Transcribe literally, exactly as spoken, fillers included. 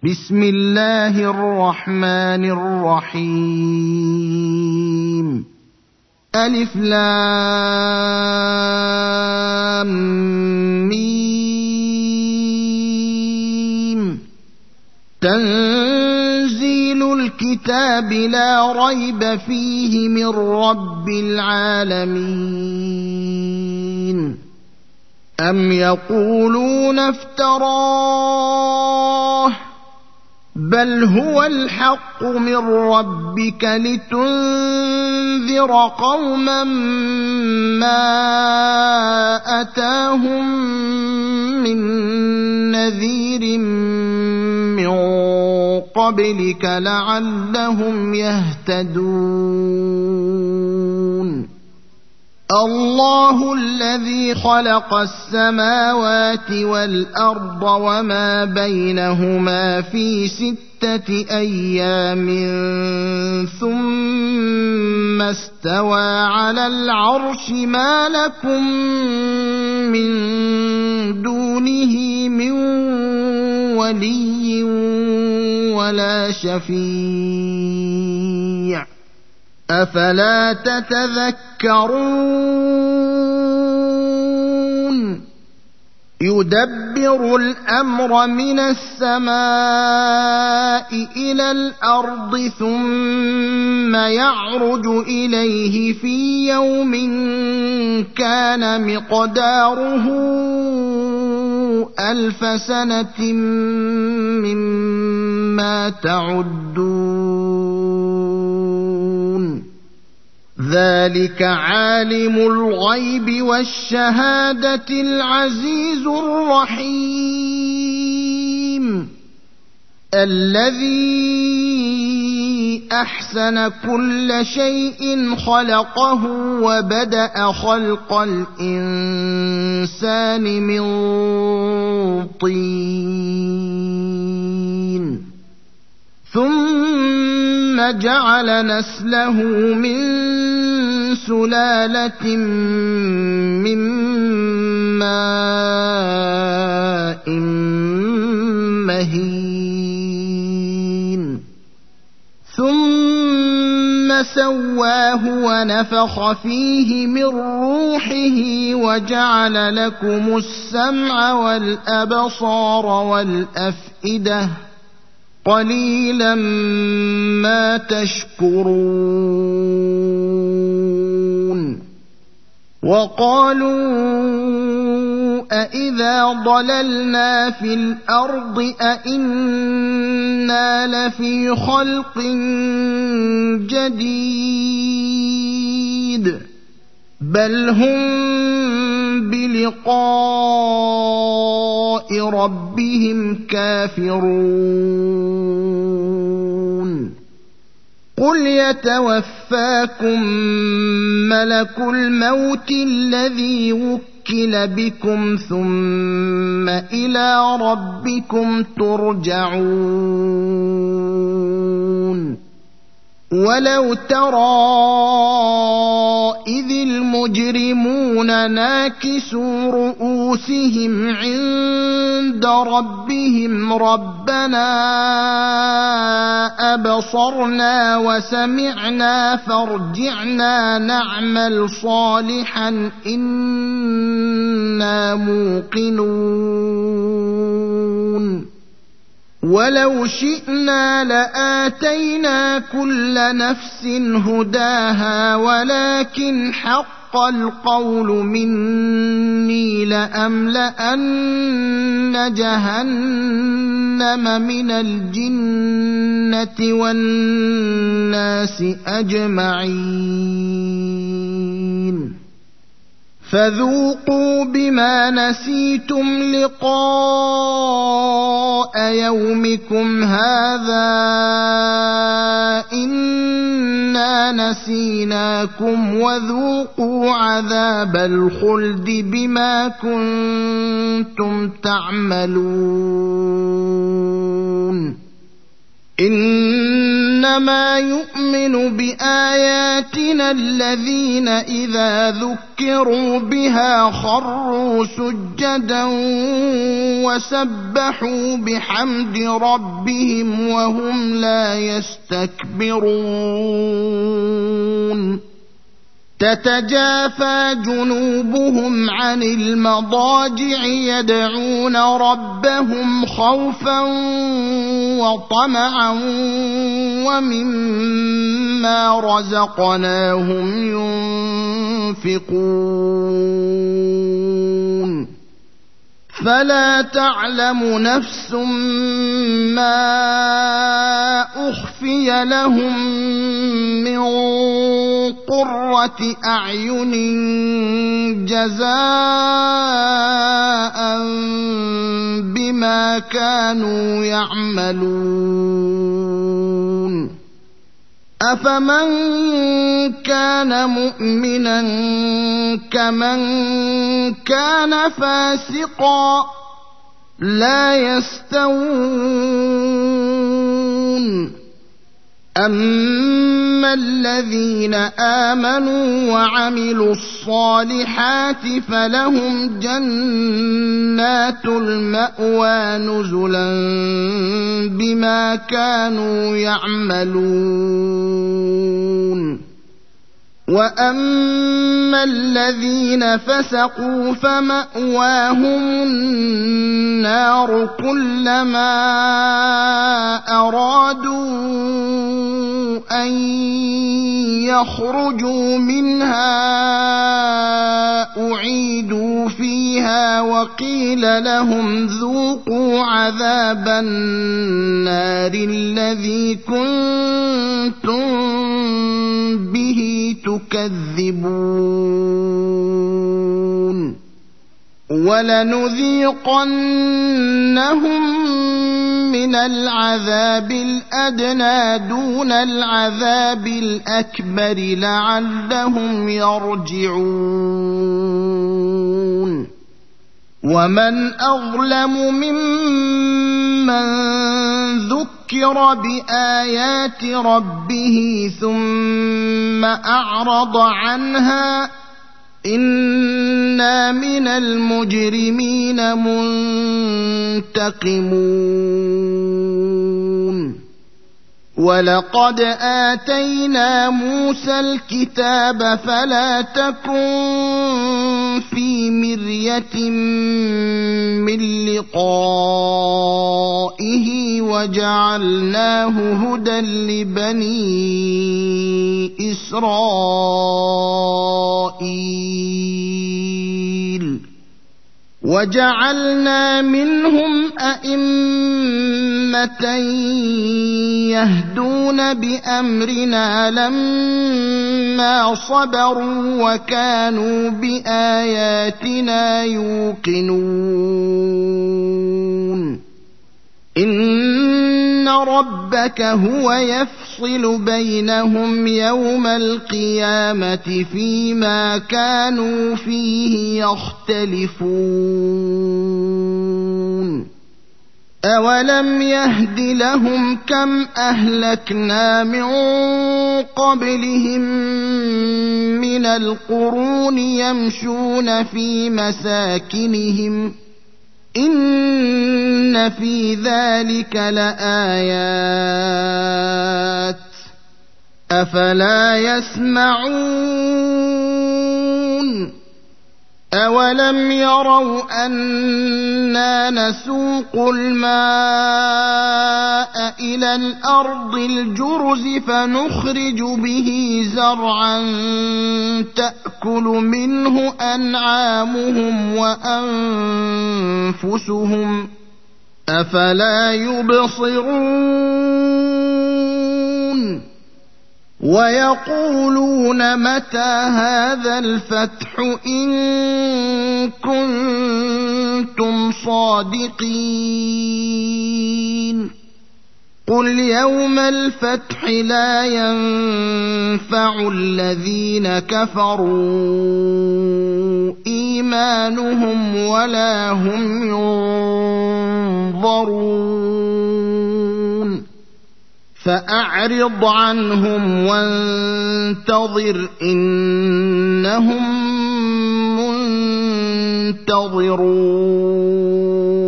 بسم الله الرحمن الرحيم ألف لام ميم تنزيل الكتاب لا ريب فيه من رب العالمين أم يقولون افتراه بل هو الحق من ربك لتنذر قوما ما أتاهم من نذير من قبلك لعلهم يهتدون الله الذي خلق السماوات والأرض وما بينهما في ستة أيام ثم استوى على العرش ما لكم من دونه من ولي ولا شفيع أفلا تتذكرون يدبر الأمر من السماء إلى الأرض ثم يعرج إليه في يوم كان مقداره ألف سنة مما تعدون ذلك عالم الغيب والشهادة العزيز الرحيم الذي أحسن كل شيء خلقه وبدأ خلق الإنسان من طين ثم جعل نسله من سلالة من ماء مهين ثم سواه ونفخ فيه من روحه وجعل لكم السمع والأبصار والأفئدة قليلا ما تشكرون وقالوا أإذا ضللنا في الأرض أإنا لفي خلق جديد بل هم بلقاء ربهم كافرون قل يتوفاكم ملك الموت الذي وكل بكم ثم إلى ربكم ترجعون ولو ترى إذ المجرمون ناكسوا رؤوسهم عند ربهم ربنا أبصرنا وسمعنا فارجعنا نعمل صالحا إنا موقنون ولو شئنا لآتينا كل نفس هداها ولكن حق القول مني لأملأن جهنم من الجنة والناس أجمعين فذوقوا بما نسيتم لقاء يومكم هذا إنا نسيناكم وذوقوا عذاب الخلد بما كنتم تعملون إن إنما يؤمن بآياتنا الذين إذا ذكروا بها خروا سجدا وسبحوا بحمد ربهم وهم لا يستكبرون تتجافى جنوبهم عن المضاجع يدعون ربهم خوفا وطمعا ومما رزقناهم ينفقون فلا تعلم نفس ما أخفي لهم من قرة أعين جزاء بما كانوا يعملون أفمن كان مؤمنا كمن كان فاسقا لا يستوون أما الذين آمنوا وعملوا الصالحات فلهم جنات المأوى نزلا بما كانوا يعملون وأما الذين فسقوا فمأواهم النار كلما أرادوا أن يخرجوا منها أعيدوا فيها وقيل لهم ذوقوا عذاب النار الذي كنتم به تكذبون ولنذيقنهم من العذاب الأدنى دون العذاب الأكبر لعلهم يرجعون ومن أظلم ممن ذكر بآيات ربه ثم أعرض عنها إنا من المجرمين منتقمون ولقد آتينا موسى الكتاب فلا تكن في مرية من لقائه وجعلناه هدى لبني إسرائيل وجعلنا منهم أئمة يهدون بأمرنا لما صبروا وكانوا بآياتنا يوقنون إن ربك هو يفصل بينهم يوم القيامة فيما كانوا فيه يختلفون أولم يهد لهم كم أهلكنا من قبلهم من القرون يمشون في مساكنهم إن في ذلك لآيات أفلا يسمعون أولم يروا أنا نسوق الماء إلى الأرض الجرز فنخرج به زرعا تأكل منه أنعامهم وأنفسهم أفلا يبصرون ويقولون متى هذا الفتح إن كنتم صادقين قل يوم الفتح لا ينفع الذين كفروا إيمانهم ولا هم ينظرون فأعرض عنهم وانتظر إنهم منتظرون